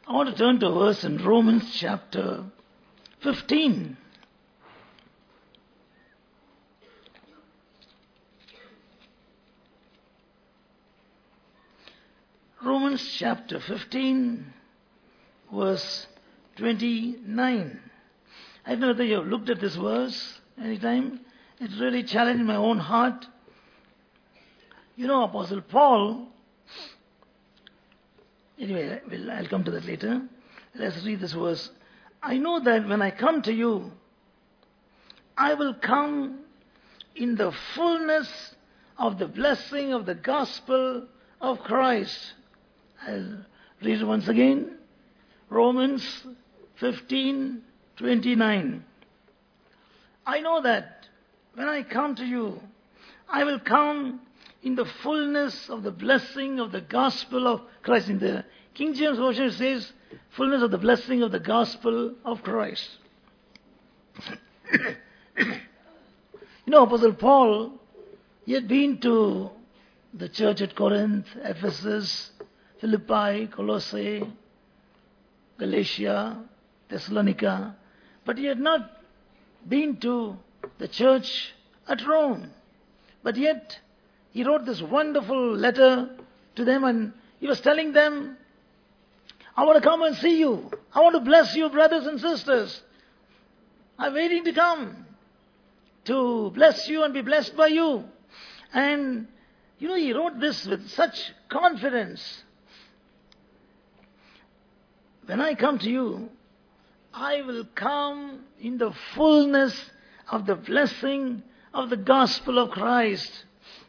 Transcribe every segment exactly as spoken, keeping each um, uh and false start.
I want to turn to a verse in Romans chapter fifteen. Romans chapter fifteen, verse twenty-nine. I don't know whether you have looked at this verse anytime. It really challenged my own heart. You know, Apostle Paul, anyway, I'll come to that later. Let's read this verse. I know that when I come to you, I will come in the fullness of the blessing of the gospel of Christ. I'll read it once again. Romans fifteen twenty-nine. I know that when I come to you, I will come in the fullness of the blessing of the gospel of Christ. In the King James Version it says, fullness of the blessing of the gospel of Christ. You know, Apostle Paul, he had been to the church at Corinth, Ephesus, Philippi, Colossae, Galatia, Thessalonica, but he had not been to the church at Rome. But yet, he wrote this wonderful letter to them and he was telling them, I want to come and see you. I want to bless you, brothers and sisters. I'm waiting to come to bless you and be blessed by you. And, you know, he wrote this with such confidence. When I come to you, I will come in the fullness of the blessing of the gospel of Christ.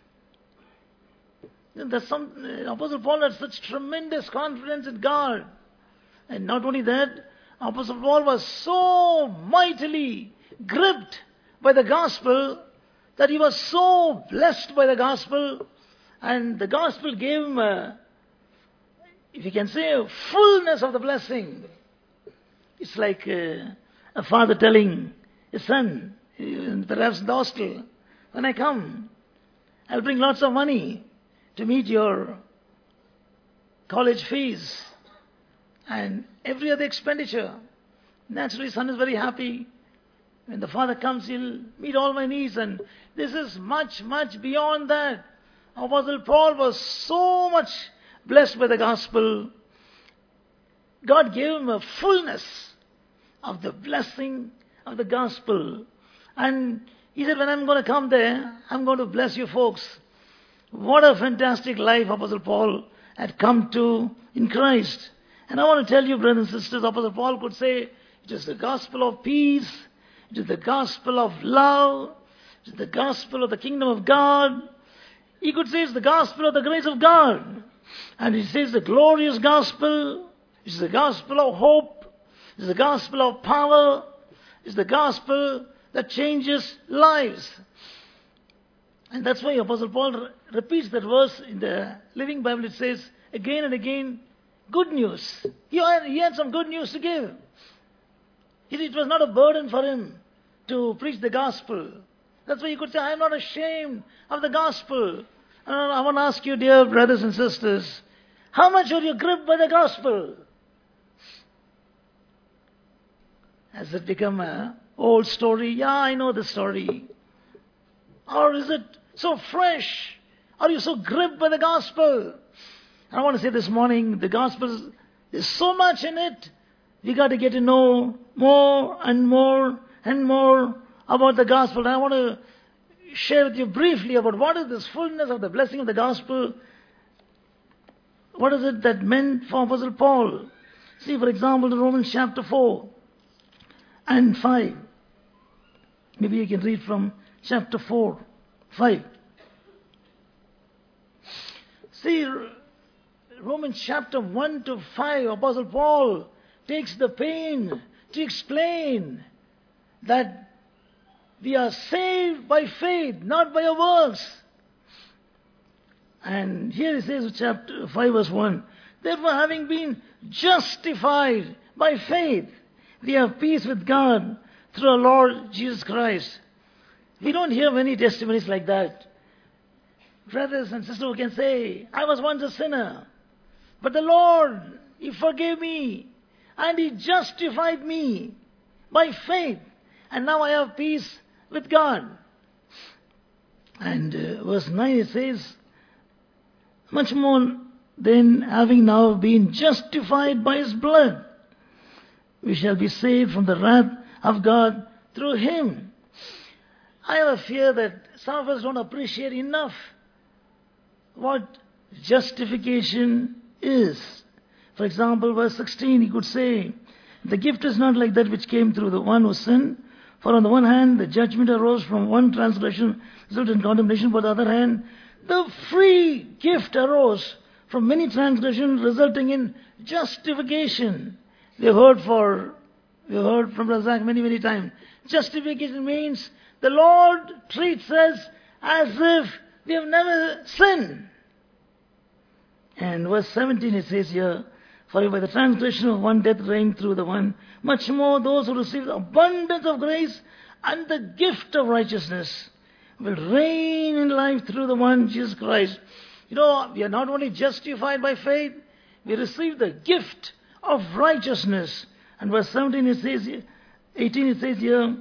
There's some, Apostle Paul had such tremendous confidence in God. And not only that, Apostle Paul was so mightily gripped by the gospel that he was so blessed by the gospel. And the gospel gave him, a, if you can say, a fullness of the blessing. It's like a, a father telling his son, perhaps in the hostel, when I come, I'll bring lots of money to meet your college fees and every other expenditure. Naturally, son is very happy. When the father comes, he'll meet all my needs, and this is much, much beyond that. Apostle Paul was so much blessed by the gospel. God gave him a fullness of the blessing of the gospel. And he said, when I'm going to come there, I'm going to bless you folks. What a fantastic life Apostle Paul had come to in Christ. And I want to tell you, brothers and sisters, Apostle Paul could say, it is the gospel of peace, it is the gospel of love, it is the gospel of the kingdom of God. He could say it's the gospel of the grace of God. And he says the glorious gospel, it is the gospel of hope, it is the gospel of power, it is the gospel that changes lives. And that's why Apostle Paul re- repeats that verse in the Living Bible. It says again and again, good news. He had, he had some good news to give. It, it was not a burden for him to preach the gospel. That's why he could say, I am not ashamed of the gospel. And I want to ask you, dear brothers and sisters, how much are you gripped by the gospel? Has it become an old story? Yeah, I know the story. Or is it so fresh? Are you so gripped by the gospel? I want to say this morning, the gospel, there's so much in it. We got to get to know more and more and more about the gospel. And I want to share with you briefly about what is this fullness of the blessing of the gospel. What is it that meant for Apostle Paul? See, for example, in Romans chapter four and five. Maybe you can read from chapter four, five. See, Romans chapter one to five, Apostle Paul takes the pain to explain that we are saved by faith, not by our works. And here he says, chapter five, verse one, therefore, having been justified by faith, we have peace with God through our Lord Jesus Christ. We don't hear many testimonies like that. Brothers and sisters who can say, I was once a sinner, but the Lord, He forgave me. And He justified me by faith. And now I have peace with God. And uh, verse nine it says, much more than having now been justified by His blood, we shall be saved from the wrath of God through Him. I have a fear that some of us don't appreciate enough what justification is. For example, verse sixteen, he could say, the gift is not like that which came through the one who sinned. For on the one hand, the judgment arose from one transgression, resulted in condemnation. But on the other hand, the free gift arose from many transgressions, resulting in justification. We have heard for, we have heard from Razak many, many times. Justification means the Lord treats us as if we have never sinned. And verse seventeen it says here, for by the transgression of one death reigned through the one, much more those who receive the abundance of grace and the gift of righteousness will reign in life through the one, Jesus Christ. You know, we are not only justified by faith, we receive the gift of righteousness. And verse seventeen it says, eighteen it says here,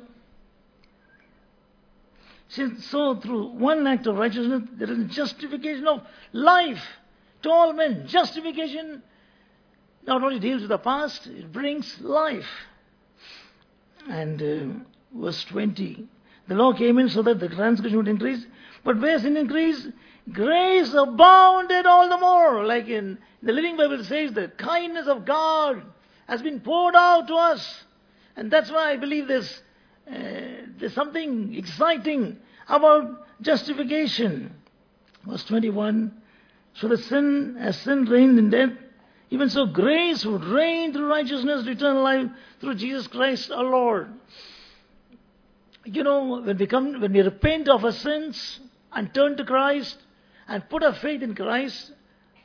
so through one act of righteousness, there is justification of life to all men. Justification not only deals with the past, it brings life. And uh, verse twenty, the law came in so that the transgression would increase, but where sin increased, grace abounded all the more. Like in the Living Bible it says, the kindness of God has been poured out to us. And that's why I believe there's, uh, there's something exciting about justification. Verse twenty-one, so the sin, as sin reigned in death, even so grace would reign through righteousness to eternal life through Jesus Christ our Lord. You know, when we come, when we repent of our sins and turn to Christ and put our faith in Christ,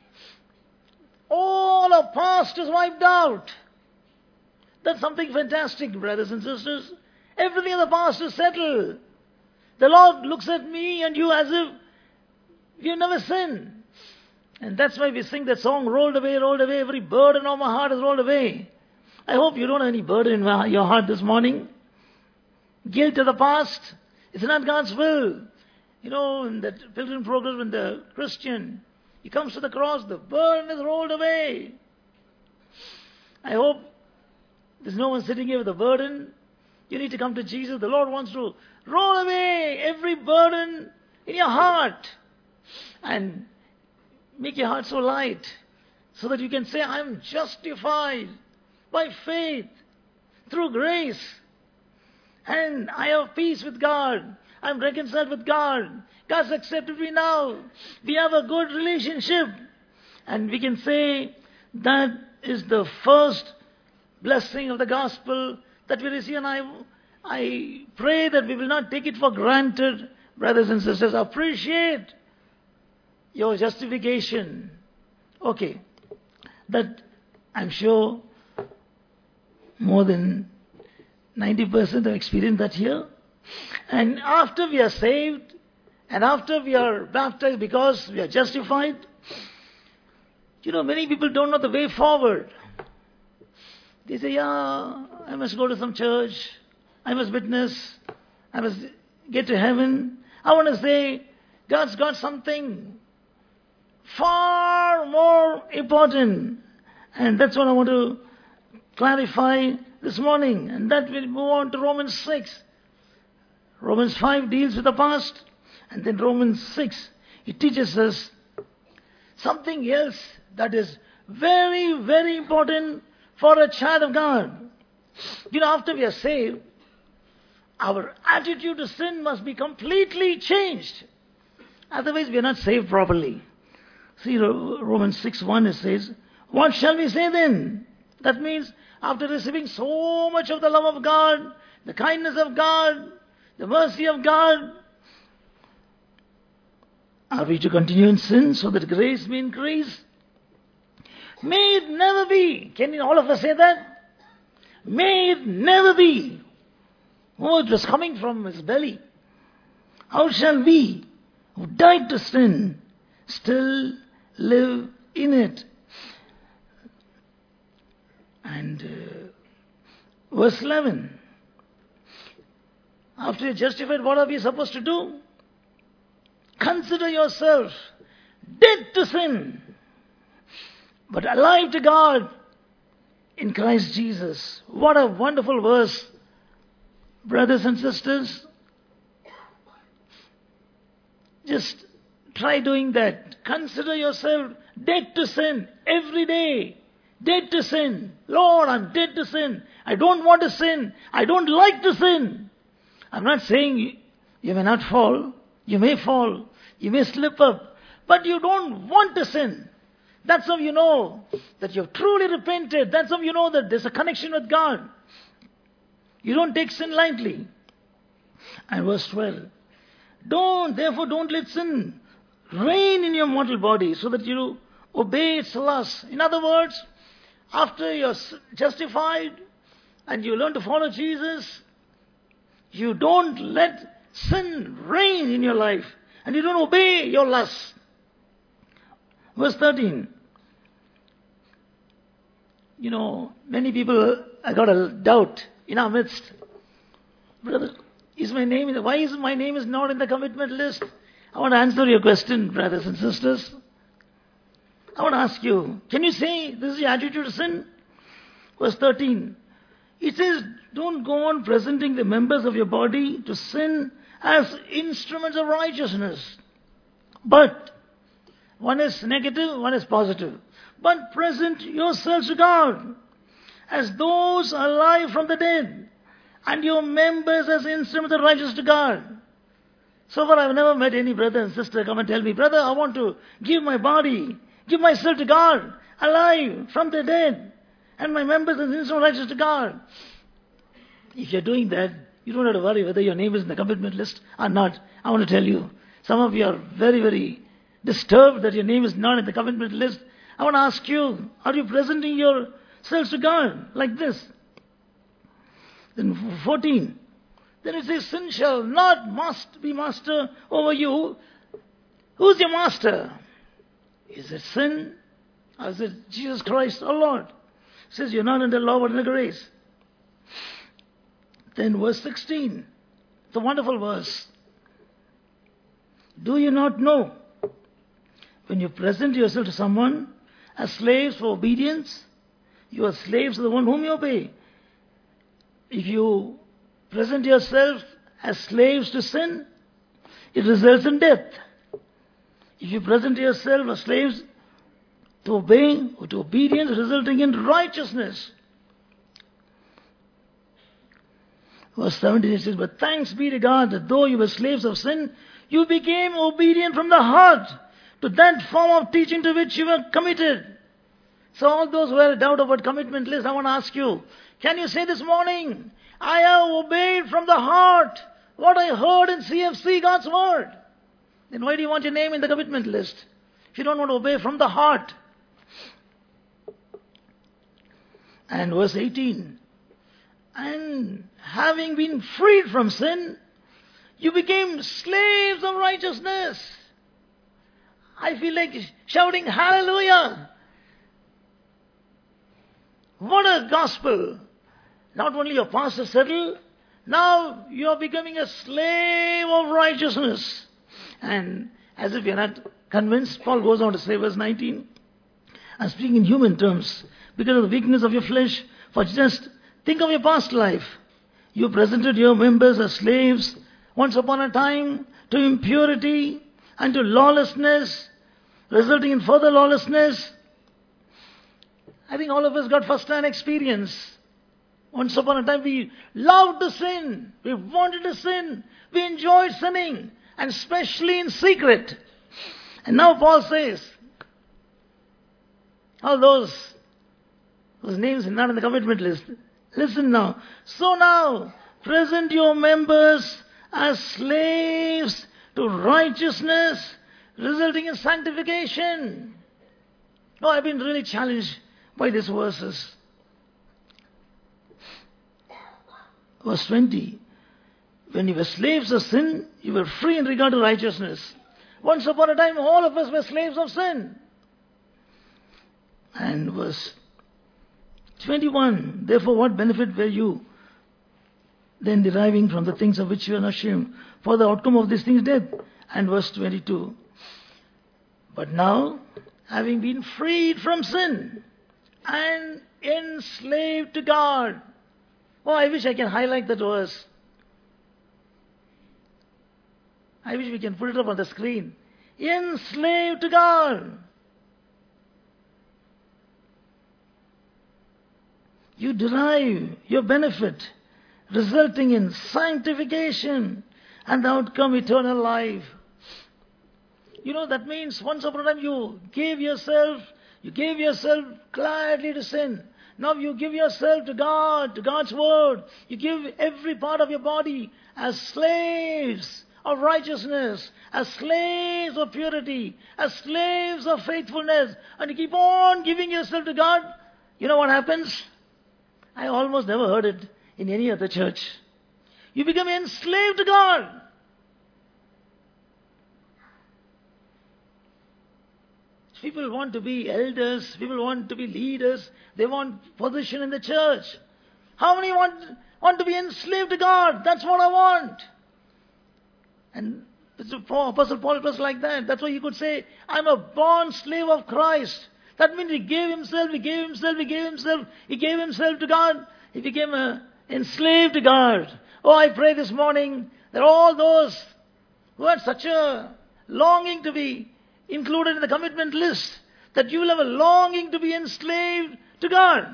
all our past is wiped out. That's something fantastic, brothers and sisters. Everything in the past is settled. The Lord looks at me and you as if you never sinned. And that's why we sing that song, rolled away, rolled away, every burden of my heart is rolled away. I hope you don't have any burden in your heart this morning. Guilt of the past, it's not God's will. You know, in that pilgrim progress, when the Christian, he comes to the cross, the burden is rolled away. I hope there's no one sitting here with a burden. You need to come to Jesus. The Lord wants to roll away every burden in your heart and make your heart so light so that you can say, I'm justified by faith through grace. And I have peace with God. I'm reconciled with God. God's accepted me now. We have a good relationship. And we can say that is the first blessing of the gospel that we receive. And I, I pray that we will not take it for granted. Brothers and sisters, appreciate your justification. Okay. That, I'm sure, more than ninety percent have experienced that here. And after we are saved, and after we are baptized because we are justified, you know, many people don't know the way forward. They say, yeah, I must go to some church, I must witness, I must get to heaven. I want to say, God's got something far more important. And that's what I want to clarify this morning. And that will move on to Romans six. Romans five deals with the past. And then Romans six, it teaches us something else that is very, very important for a child of God. You know, after we are saved, our attitude to sin must be completely changed. Otherwise, we are not saved properly. See, Romans six one, it says, what shall we say then? That means, after receiving so much of the love of God, the kindness of God, the mercy of God, are we to continue in sin so that grace may increase? May it never be. Can all of us say that? May it never be. Oh, it was coming from his belly. How shall we, who died to sin, still live in it? And uh, verse eleven. After you're justified, what are we supposed to do? Consider yourself dead to sin, but alive to God in Christ Jesus. What a wonderful verse, brothers and sisters. Just try doing that. Consider yourself dead to sin every day. Dead to sin. Lord, I'm dead to sin. I don't want to sin. I don't like to sin. I'm not saying you may not fall. You may fall. You may slip up. But you don't want to sin. That's how you know that you've truly repented. That's how you know that there's a connection with God. You don't take sin lightly. And verse twelve. Don't, therefore don't let sin reign in your mortal body so that you obey its lusts. In other words, after you're justified and you learn to follow Jesus, you don't let sin reign in your life and you don't obey your lusts. Verse thirteen. You know, many people have got a doubt in our midst. Brother, is my name, why is my name is not in the commitment list? I want to answer your question, brothers and sisters. I want to ask you, can you say this is your attitude to sin? Verse thirteen. It says, don't go on presenting the members of your body to sin as instruments of righteousness. But, one is negative, one is positive. But present yourselves to God as those alive from the dead, and your members as instruments of righteousness to God. So far I've never met any brother and sister come and tell me, brother, I want to give my body, give myself to God, alive from the dead, and my members as instruments of righteousness to God. If you're doing that, you don't have to worry whether your name is in the commitment list or not. I want to tell you, some of you are very, very disturbed that your name is not in the commitment list. I want to ask you, are you presenting yourselves to God like this? Then fourteen. Then it says, sin shall not must be master over you. Who's your master? Is it sin? Or is it Jesus Christ, our Lord? It says you're not under law but under grace. Then verse sixteen. It's a wonderful verse. Do you not know? When you present yourself to someone as slaves for obedience, you are slaves to the one whom you obey. If you present yourself as slaves to sin, it results in death. If you present yourself as slaves to obeying or to obedience, resulting in righteousness. Verse seventeen it says, but thanks be to God that though you were slaves of sin, you became obedient from the heart to that form of teaching to which you were committed. So all those who have a doubt about commitment list, I want to ask you, can you say this morning, I have obeyed from the heart what I heard in C F C, God's word? Then why do you want your name in the commitment list? If you don't want to obey from the heart. And verse eighteen. And having been freed from sin, you became slaves of righteousness. I feel like shouting hallelujah. What a gospel. Not only your past is settled, now you are becoming a slave of righteousness. And as if you're not convinced, Paul goes on to say, verse nineteen, I'm speaking in human terms, because of the weakness of your flesh, for just think of your past life. You presented your members as slaves once upon a time to impurity and to lawlessness, resulting in further lawlessness. I think all of us got first-hand experience. Once upon a time we loved to sin. We wanted to sin. We enjoyed sinning. And especially in secret. And now Paul says, all those whose names are not in the commitment list, listen now. So now, present your members as slaves to righteousness, resulting in sanctification. No, I've been really challenged by these verses. Verse twenty. When you were slaves of sin, you were free in regard to righteousness. Once upon a time, all of us were slaves of sin. And verse twenty-one, therefore what benefit were you then deriving from the things of which you are not ashamed? For the outcome of these things, death. And verse twenty-two, but now, having been freed from sin and enslaved to God. Oh, I wish I can highlight that verse. I wish we can put it up on the screen. Enslaved to God. You derive your benefit, resulting in sanctification and the outcome eternal life. You know, that means once upon a time you gave yourself, you gave yourself gladly to sin. Now you give yourself to God, to God's word. You give every part of your body as slaves of righteousness, as slaves of purity, as slaves of faithfulness. And you keep on giving yourself to God. You know what happens? I almost never heard it in any other church. You become enslaved to God. People want to be elders, people want to be leaders, they want position in the church. How many want, want to be enslaved to God? That's what I want. And Apostle Paul was like that. That's why he could say, I'm a born slave of Christ. That means he gave himself, he gave himself, he gave himself, he gave himself to God. He became a enslaved to God. Oh, I pray this morning that all those who had such a longing to be included in the commitment list, that you will have a longing to be enslaved to God.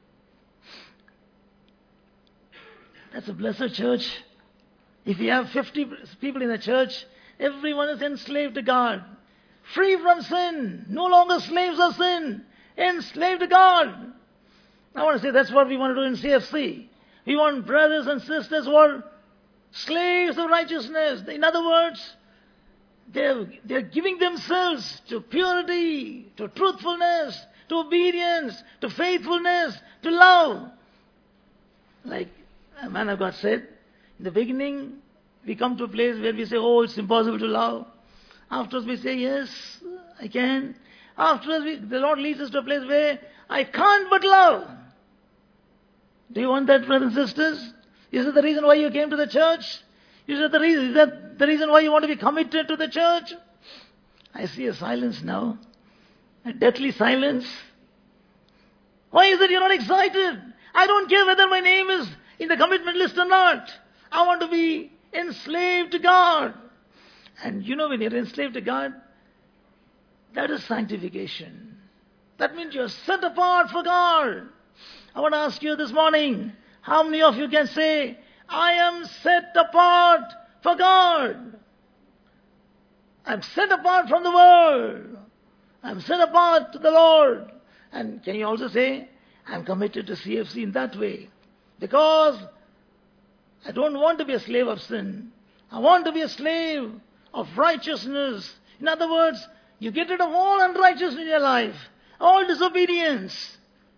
That's a blessed church. If you have fifty people in a church, everyone is enslaved to God. Free from sin. No longer slaves of sin. Enslaved to God. I want to say that's what we want to do in C F C. We want brothers and sisters who are slaves of righteousness. In other words, they're, they're giving themselves to purity, to truthfulness, to obedience, to faithfulness, to love. Like a man of God said, in the beginning, we come to a place where we say, oh, it's impossible to love. Afterwards we say, yes, I can. Afterwards we, the Lord leads us to a place where I can't but love. Do you want that, brothers and sisters? Is it the reason why you came to the church? Is that the reason, is that the reason why you want to be committed to the church? I see a silence now. A deathly silence. Why is it you're not excited? I don't care whether my name is in the commitment list or not. I want to be enslaved to God. And you know, when you're enslaved to God, that is sanctification. That means you're set apart for God. I want to ask you this morning, how many of you can say, I am set apart for God? I'm set apart from the world. I'm set apart to the Lord. And can you also say, I'm committed to C F C in that way? Because I don't want to be a slave of sin. I want to be a slave of righteousness. In other words, you get rid of all unrighteousness in your life, all disobedience.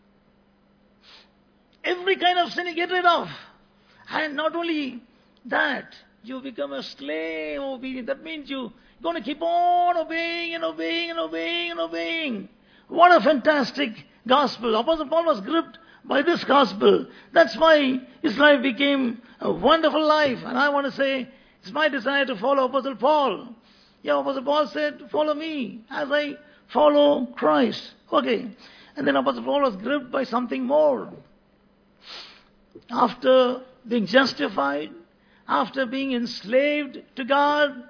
Every kind of sin you get rid of. And not only that, you become a slave of obedience. That means you're going to keep on obeying and obeying and obeying and obeying. What a fantastic gospel. Apostle Paul was gripped by this gospel. That's why his life became a wonderful life. And I want to say, it's my desire to follow Apostle Paul. Yeah, Apostle Paul said, follow me as I follow Christ. Okay. And then Apostle Paul was gripped by something more. After being justified, after being enslaved to God,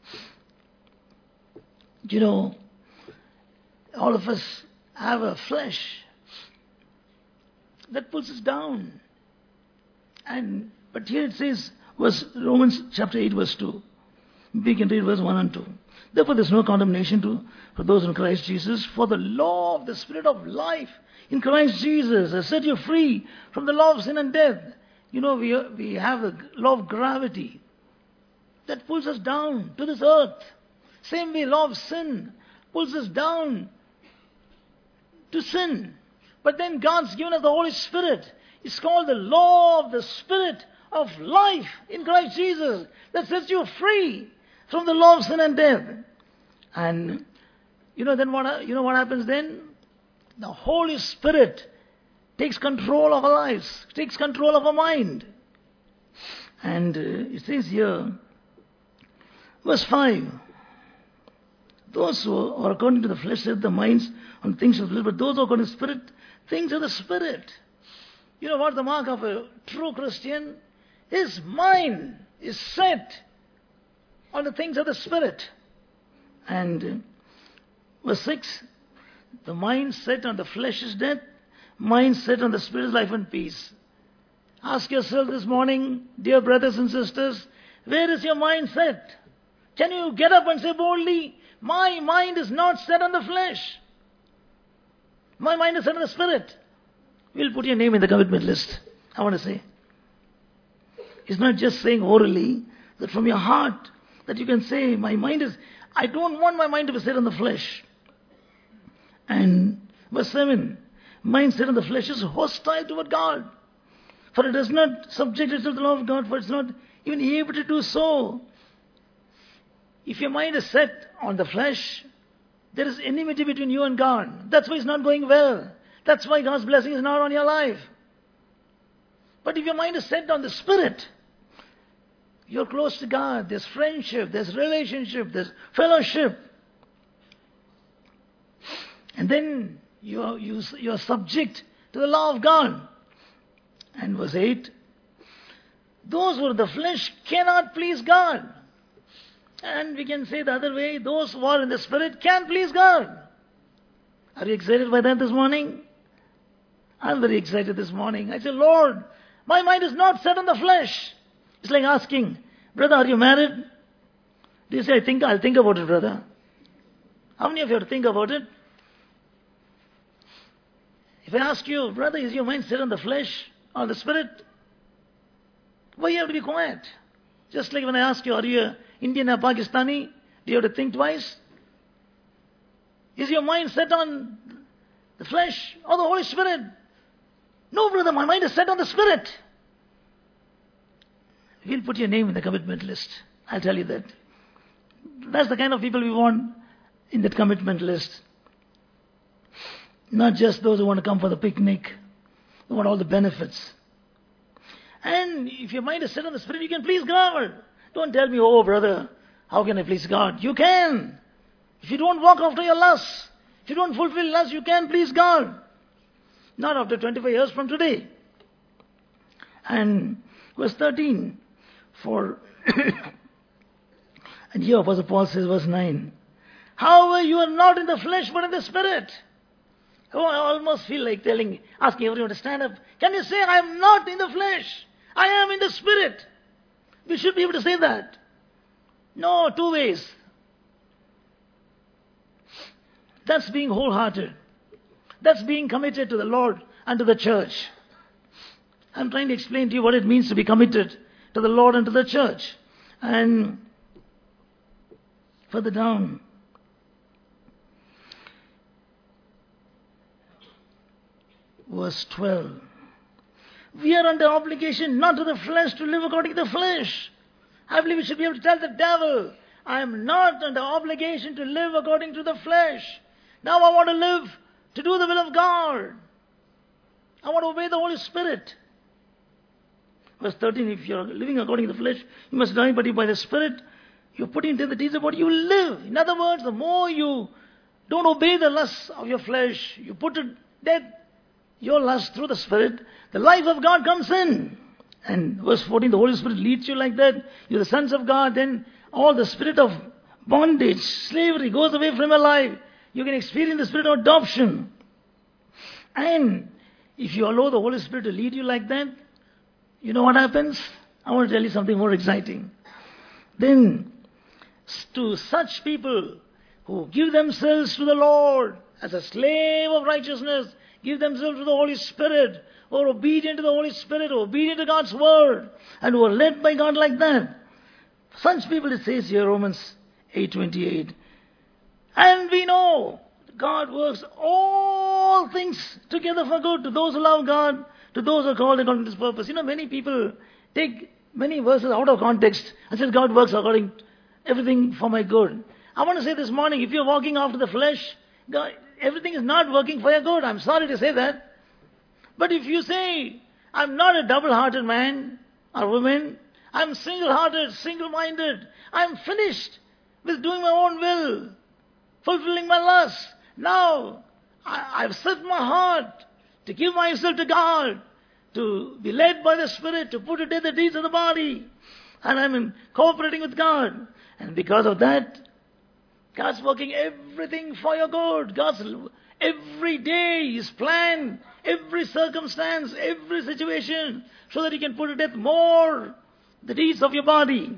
you know, all of us have a flesh that pulls us down. And but here it says, verse Romans chapter eight, verse two. We can read verse one and two. Therefore there is no condemnation to for those in Christ Jesus, for the law of the Spirit of life in Christ Jesus has set you free from the law of sin and death. You know, we, we have the law of gravity that pulls us down to this earth. Same way, law of sin pulls us down to sin. But then God's given us the Holy Spirit. It's called the law of the Spirit of life in Christ Jesus that sets you free from the law of sin and death. And you know then what you know what happens then? The Holy Spirit takes control of our lives, takes control of our mind. And uh, it says here, verse five, those who are according to the flesh set the minds on things of the flesh, but those who are according to the Spirit, things of the Spirit. You know what the mark of a true Christian? His mind is set on the things of the Spirit. And uh, verse six, the mind set on the flesh is death, mind set on the Spirit is life and peace. Ask yourself this morning, dear brothers and sisters, where is your mind set? Can you get up and say boldly, my mind is not set on the flesh. My mind is set on the Spirit. We'll put your name in the commitment list. I want to say. It's not just saying orally, that from your heart, that you can say, my mind is, I don't want my mind to be set on the flesh. And verse seven, mind set on the flesh is hostile toward God. For it does not subject itself to the law of God, for it's not even able to do so. If your mind is set on the flesh, there is enmity between you and God. That's why it's not going well. That's why God's blessing is not on your life. But if your mind is set on the Spirit, you're close to God. There's friendship, there's relationship, there's fellowship. And then you are, you, you are subject to the law of God. And verse eight, those who are the flesh cannot please God. And we can say the other way, those who are in the Spirit can please God. Are you excited by that this morning? I'm very excited this morning. I say, Lord, my mind is not set on the flesh. It's like asking, brother, are you married? Do you say, I think, I'll think about it, brother? How many of you have to think about it? If I ask you, brother, is your mind set on the flesh or the Spirit? Why you have to be quiet? Just like when I ask you, are you a Indian or Pakistani? Do you have to think twice? Is your mind set on the flesh or the Holy Spirit? No, brother, my mind is set on the Spirit. We'll put your name in the commitment list. I'll tell you that. That's the kind of people we want in that commitment list. Not just those who want to come for the picnic. Who want all the benefits. And if your mind is set on the Spirit, you can please God. Don't tell me, oh brother, how can I please God? You can. If you don't walk after your lusts, if you don't fulfill lusts, you can please God. Not after twenty-five years from today. And verse thirteen, for, and here Apostle Paul says, verse nine, however, you are not in the flesh, but in the Spirit. Oh, I almost feel like telling, asking everyone to stand up. Can you say, I am not in the flesh? I am in the Spirit. We should be able to say that. No, two ways. That's being wholehearted. That's being committed to the Lord and to the church. I'm trying to explain to you what it means to be committed to the Lord and to the church. And further down, verse twelve. We are under obligation not to the flesh to live according to the flesh. I believe we should be able to tell the devil, I am not under obligation to live according to the flesh. Now I want to live to do the will of God. I want to obey the Holy Spirit. Verse thirteen, if you're living according to the flesh, you must die, but if by the Spirit you're putting into the deeds of body, you will live. In other words, the more you don't obey the lusts of your flesh, you put to death your lust through the Spirit, the life of God comes in. And verse fourteen, the Holy Spirit leads you like that. You're the sons of God. Then all the spirit of bondage, slavery goes away from your life. You can experience the spirit of adoption. And if you allow the Holy Spirit to lead you like that, you know what happens? I want to tell you something more exciting. Then, to such people who give themselves to the Lord as a slave of righteousness, give themselves to the Holy Spirit, or obedient to the Holy Spirit, or obedient to God's Word, and who are led by God like that. Such people, it says here, Romans eight twenty-eight. And we know God works all things together for good to those who love God, to those who are called according to His purpose. You know, many people take many verses out of context and say God works according to everything for my good. I want to say this morning, if you're walking after the flesh, God, everything is not working for your good. I'm sorry to say that. But if you say, I'm not a double-hearted man or woman, I'm single-hearted, single-minded, I'm finished with doing my own will, fulfilling my lust. Now, I, I've set my heart to give myself to God, to be led by the Spirit, to put to death the deeds of the body. And I'm in cooperating with God. And because of that, God's working everything for your good. God's every day is planned, every circumstance, every situation, so that He can put to death more the deeds of your body.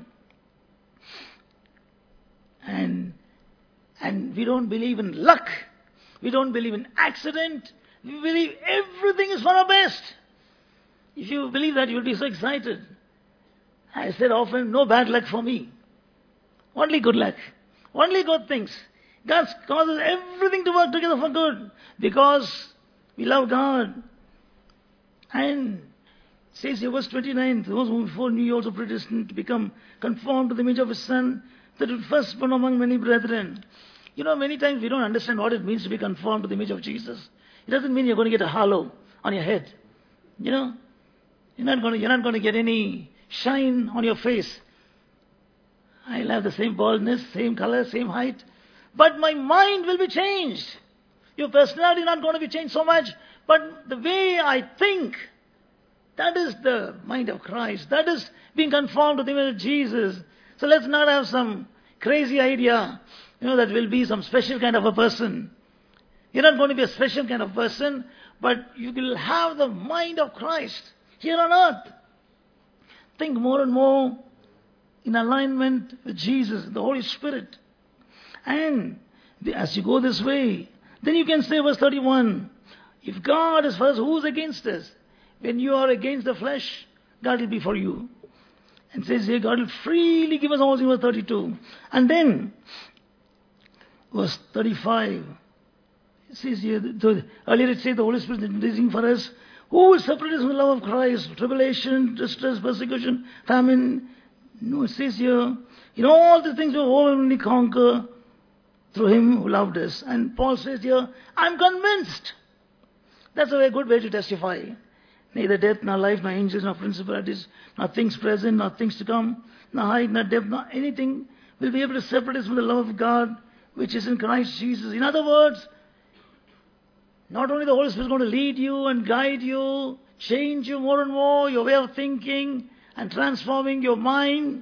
And, and we don't believe in luck. We don't believe in accident. We believe everything is for our best. If you believe that, you'll be so excited. I said often, no bad luck for me. Only good luck. Only good things. God causes everything to work together for good. Because we love God. And it says here, verse twenty-nine, those whom before knew He also predestined to become conformed to the image of His Son, that would first born among many brethren. You know, many times we don't understand what it means to be conformed to the image of Jesus. It doesn't mean you're going to get a halo on your head. You know, you're not going to, you're not going to get any shine on your face. I'll have the same baldness, same color, same height. But my mind will be changed. Your personality is not going to be changed so much. But the way I think, that is the mind of Christ. That is being conformed to the image of Jesus. So let's not have some crazy idea, you know, that will be some special kind of a person. You're not going to be a special kind of person, but you will have the mind of Christ here on earth. Think more and more in alignment with Jesus, the Holy Spirit. And as you go this way, then you can say verse thirty-one, if God is for us, who is against us? When you are against the flesh, God will be for you. And says here, God will freely give us all things, verse thirty-two. And then, verse thirty-five, it says here, the, earlier it said the Holy Spirit is interceding for us. Who will separate us from the love of Christ? Tribulation, distress, persecution, famine. No, it says here, in all the things we overwhelmingly conquer through Him who loved us. And Paul says here, I'm convinced. That's a very good way to testify. Neither death, nor life, nor angels, nor principalities, nor things present, nor things to come, nor height, nor depth, nor anything will be able to separate us from the love of God, which is in Christ Jesus. In other words, not only the Holy Spirit is going to lead you and guide you, change you more and more, your way of thinking, and transforming your mind,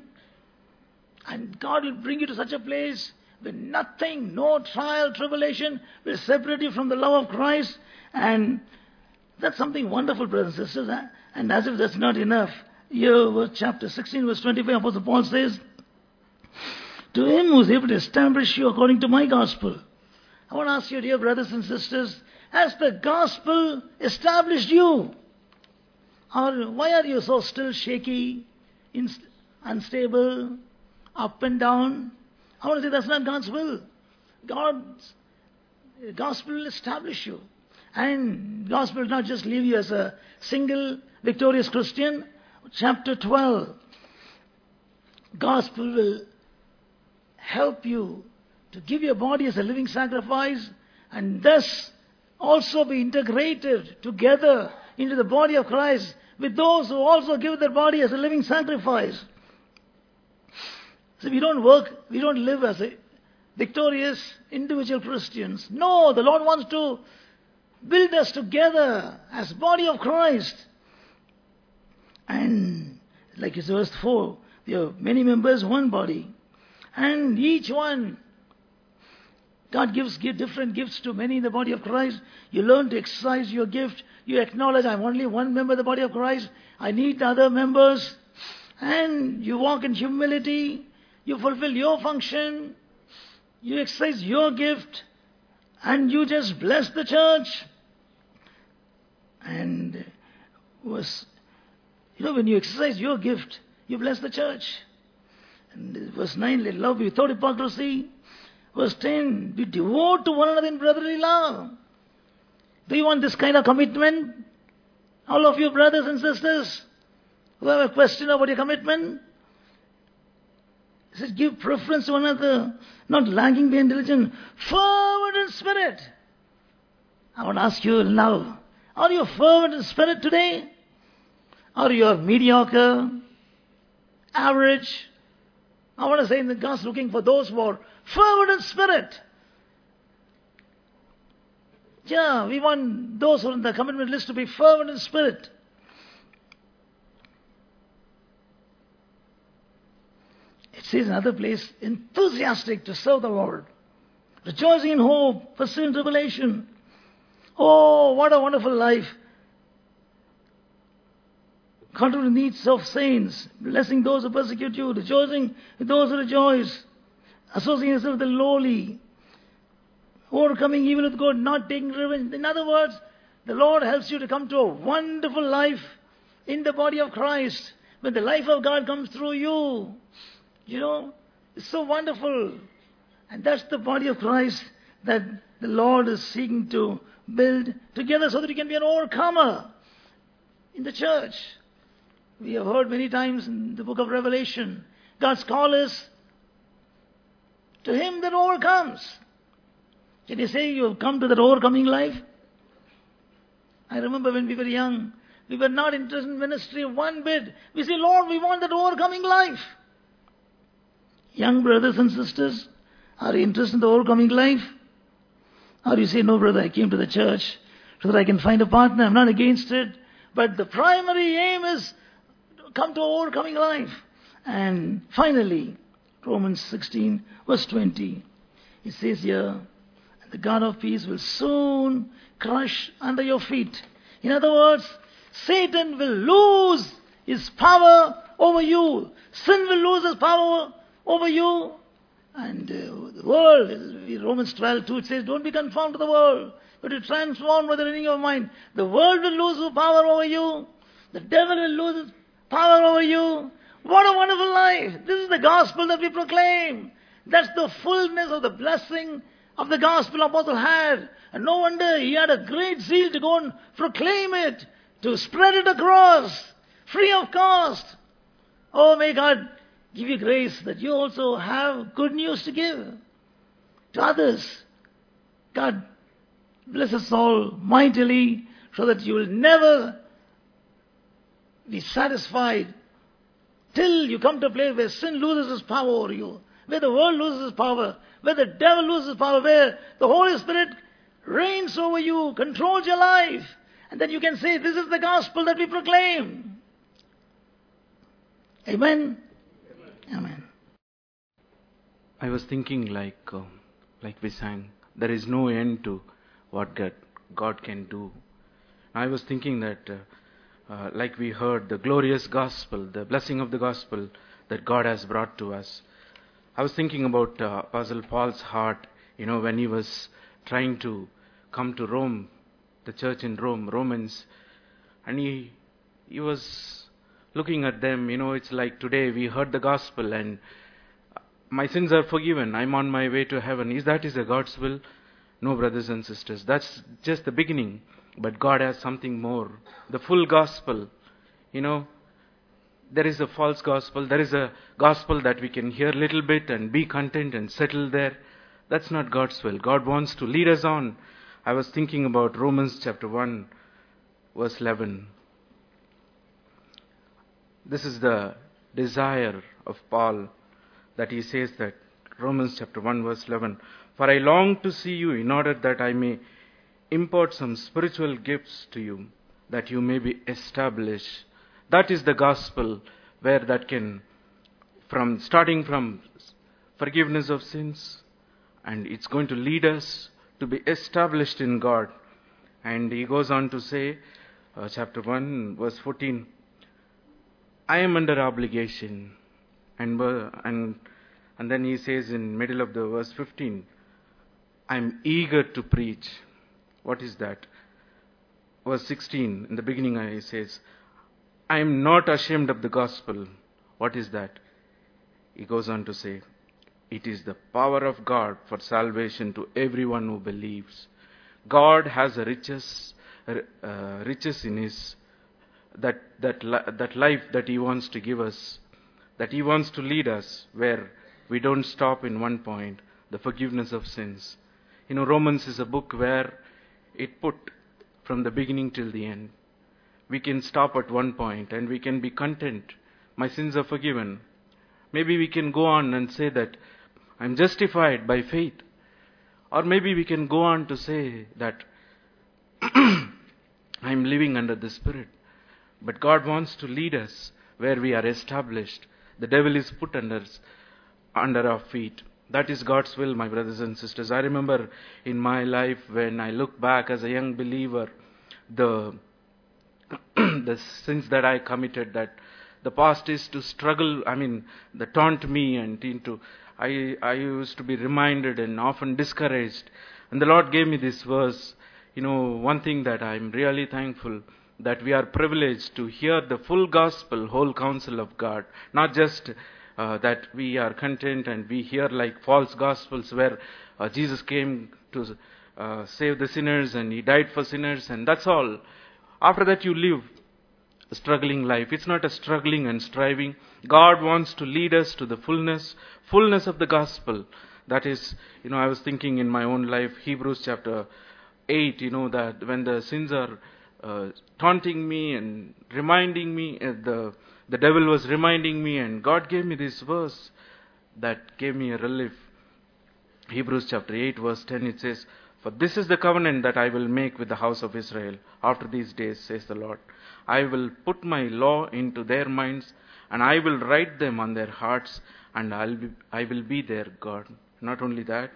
and God will bring you to such a place where nothing, no trial, tribulation will separate you from the love of Christ. And that's something wonderful, brothers and sisters. Huh? And as if that's not enough, here, chapter sixteen, verse twenty-five, Apostle Paul says, to Him who is able to establish you according to my gospel. I want to ask you, dear brothers and sisters, has the gospel established you? Or why are you so still shaky, inst- unstable, up and down? I want to say that's not God's will. God's gospel will establish you. And gospel will not just leave you as a single victorious Christian. Chapter twelve. Gospel will help you to give your body as a living sacrifice and thus also be integrated together into the body of Christ with those who also give their body as a living sacrifice. So we don't work, we don't live as a victorious individual Christians. No, the Lord wants to build us together as body of Christ. And like it's verse four, we have many members, one body. And each one, God gives give different gifts to many in the body of Christ. You learn to exercise your gift. You acknowledge, I'm only one member of the body of Christ. I need the other members. And you walk in humility. You fulfill your function. You exercise your gift. And you just bless the church. And was, you know, when you exercise your gift, you bless the church. And verse nine, let love be without hypocrisy. Verse ten, be devoted to one another in brotherly love. Do you want this kind of commitment? All of you brothers and sisters who have a question about your commitment, it says give preference to one another, not lagging behind diligence, fervent in spirit. I want to ask you in love, Are you fervent in spirit today? Or you are mediocre, average? I want to say in the God's looking for those who are fervent in spirit. Yeah, we want those who are in the commitment list to be fervent in spirit. It says in another place, enthusiastic to serve the Lord, rejoicing in hope, pursuing tribulation. Oh, what a wonderful life. Contributing the needs of saints, blessing those who persecute you, rejoicing with those who rejoice, associating yourself with the lowly, overcoming evil with good, not taking revenge. In other words, the Lord helps you to come to a wonderful life in the body of Christ. When the life of God comes through you, you know, it's so wonderful. And that's the body of Christ that the Lord is seeking to build together so that you can be an overcomer in the church. We have heard many times in the book of Revelation, God's call is to him that overcomes. Can you say you have come to that overcoming life? I remember when we were young, we were not interested in ministry one bit. We say, Lord, we want that overcoming life. Young brothers and sisters, are you interested in the overcoming life? Or you say, no brother, I came to the church so that I can find a partner. I'm not against it. But the primary aim is to come to overcoming life. And finally, Romans sixteen verse twenty. It says here, the God of peace will soon crush under your feet. In other words, Satan will lose his power over you. Sin will lose its power over you. And uh, the world, in Romans twelve two, it says, don't be conformed to the world, but be transformed by the renewing of mind. The world will lose its power over you. The devil will lose its power over you. What a wonderful life. This is the gospel that we proclaim. That's the fullness of the blessing of the gospel Apostle had. And no wonder he had a great zeal to go and proclaim it, to spread it across, free of cost. Oh, may God give you grace that you also have good news to give to others. God bless us all mightily so that you will never be satisfied till you come to a place where sin loses its power over you, where the world loses its power, where the devil loses power, where the Holy Spirit reigns over you, controls your life. And then you can say, this is the gospel that we proclaim. Amen? Amen. Amen. I was thinking like, uh, like we sang, there is no end to what God, God can do. I was thinking that, uh, uh, like we heard, the glorious gospel, the blessing of the gospel that God has brought to us. I was thinking about uh, Apostle Paul's heart, you know, when he was trying to come to Rome, the church in Rome, Romans, and he he was looking at them, you know, it's like today we heard the gospel and my sins are forgiven, I'm on my way to heaven. Is that is a God's will? No, brothers and sisters, that's just the beginning, but God has something more, the full gospel, you know. There is a false gospel. There is a gospel that we can hear a little bit and be content and settle there. That's not God's will. God wants to lead us on. I was thinking about Romans chapter one, verse eleven. This is the desire of Paul that he says that, Romans chapter one, verse eleven. For I long to see you in order that I may impart some spiritual gifts to you, that you may be established. That is the gospel where that can, from starting from forgiveness of sins, and it's going to lead us to be established in God. And he goes on to say, uh, chapter one, verse fourteen, I am under obligation. And, uh, and, and then he says in middle of the verse fifteen, I am eager to preach. What is that? Verse sixteen, in the beginning he says, I am not ashamed of the gospel. What is that? He goes on to say, it is the power of God for salvation to everyone who believes. God has a riches, uh, riches in His, that, that, that life that He wants to give us, that He wants to lead us, where we don't stop in one point, the forgiveness of sins. You know, Romans is a book where it put from the beginning till the end. We can stop at one point and we can be content. My sins are forgiven. Maybe we can go on and say that I'm justified by faith. Or maybe we can go on to say that I'm living under the Spirit. But God wants to lead us where we are established. The devil is put under, under our feet. That is God's will, my brothers and sisters. I remember in my life when I look back as a young believer, the, the sins that I committed, that the past is to struggle, I mean, the taunt me and into, I, I used to be reminded and often discouraged. And the Lord gave me this verse. You know, one thing that I'm really thankful, that we are privileged to hear the full gospel, whole counsel of God. Not just uh, that we are content and we hear like false gospels where uh, Jesus came to uh, save the sinners and He died for sinners and that's all. After that you live a struggling life. It's not a struggling and striving. God wants to lead us to the fullness, fullness of the gospel. That is, you know, I was thinking in my own life, Hebrews chapter eight, you know, that when the sins are uh, taunting me and reminding me, uh, the, the devil was reminding me, and God gave me this verse that gave me a relief. Hebrews chapter eight verse ten, it says, "For this is the covenant that I will make with the house of Israel after these days, says the Lord. I will put my law into their minds, and I will write them on their hearts, and I'll be, I will be their God." Not only that,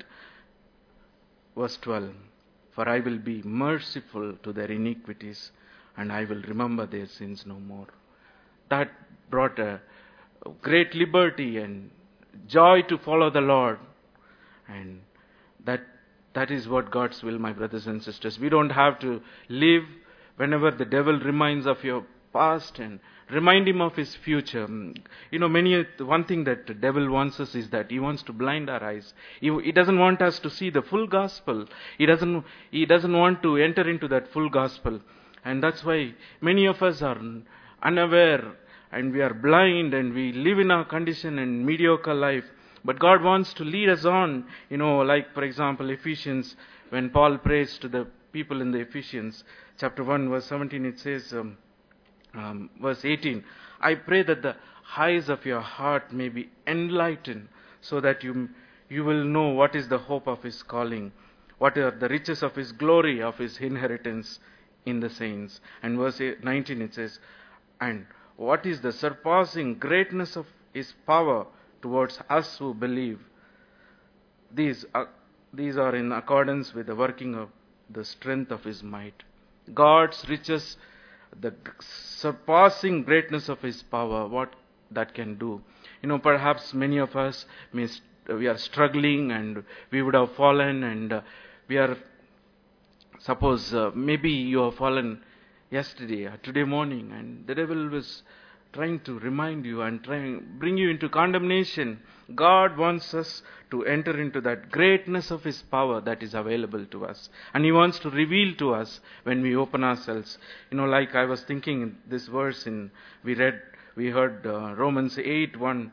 verse twelve, "For I will be merciful to their iniquities, and I will remember their sins no more." That brought a great liberty and joy to follow the Lord. And that that is what God's will, my brothers and sisters. We don't have to live whenever the devil reminds of your past and remind him of his future. You know, many one thing that the devil wants us is that he wants to blind our eyes. He, he doesn't want us to see the full gospel. He doesn't he doesn't want to enter into that full gospel. And that's why many of us are unaware and we are blind and we live in our condition and mediocre life. But God wants to lead us on. You know, like for example, Ephesians, when Paul prays to the people in the Ephesians, chapter one, verse seventeen, it says, um, um, verse eighteen, "I pray that the eyes of your heart may be enlightened, so that you you will know what is the hope of His calling, what are the riches of His glory, of His inheritance in the saints." And verse nineteen, it says, "And what is the surpassing greatness of His power towards us who believe. These are, these are in accordance with the working of the strength of His might." God's riches, the surpassing greatness of His power, what that can do. You know, perhaps many of us, may st- we are struggling and we would have fallen and uh, we are, suppose uh, maybe you have fallen yesterday or today morning and the devil was trying to remind you and trying bring you into condemnation. God wants us to enter into that greatness of His power that is available to us. And He wants to reveal to us when we open ourselves. You know, like I was thinking in this verse in, we read, we heard uh, Romans eight one.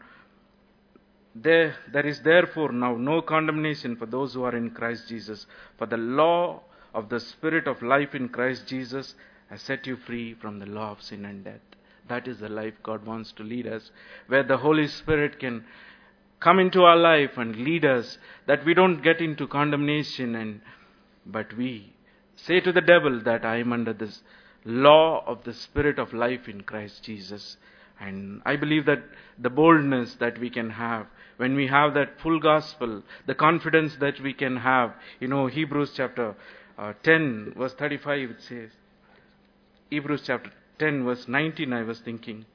There, there is therefore now no condemnation for those who are in Christ Jesus. For the law of the Spirit of life in Christ Jesus has set you free from the law of sin and death. That is the life God wants to lead us, where the Holy Spirit can come into our life and lead us, that we don't get into condemnation, and but we say to the devil that I am under this law of the Spirit of life in Christ Jesus. And I believe that the boldness that we can have when we have that full gospel, the confidence that we can have. You know, Hebrews chapter uh, ten verse thirty-five, it says, Hebrews chapter ten verse nineteen, I was thinking.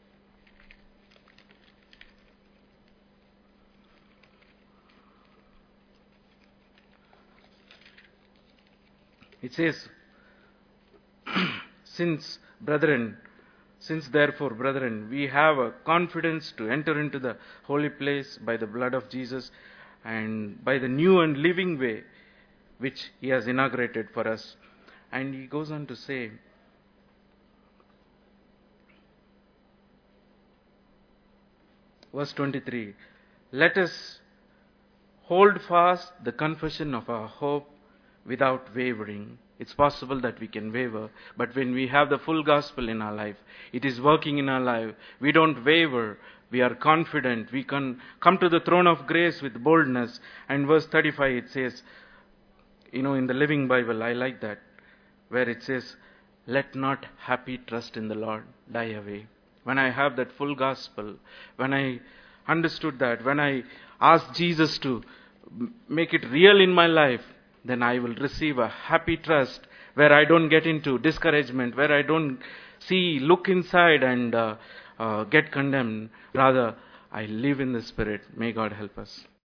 It says, since brethren, since therefore brethren, we have a confidence to enter into the holy place by the blood of Jesus and by the new and living way which He has inaugurated for us. And he goes on to say, verse twenty-three, let us hold fast the confession of our hope without wavering, it's possible that we can waver. But when we have the full gospel in our life, it is working in our life, we don't waver, we are confident, we can come to the throne of grace with boldness. And verse thirty-five, it says, you know, in the Living Bible, I like that, where it says, let not happy trust in the Lord die away. When I have that full gospel, when I understood that, when I asked Jesus to make it real in my life, then I will receive a happy trust where I don't get into discouragement, where I don't see, look inside and uh, uh, get condemned. Rather, I live in the Spirit. May God help us.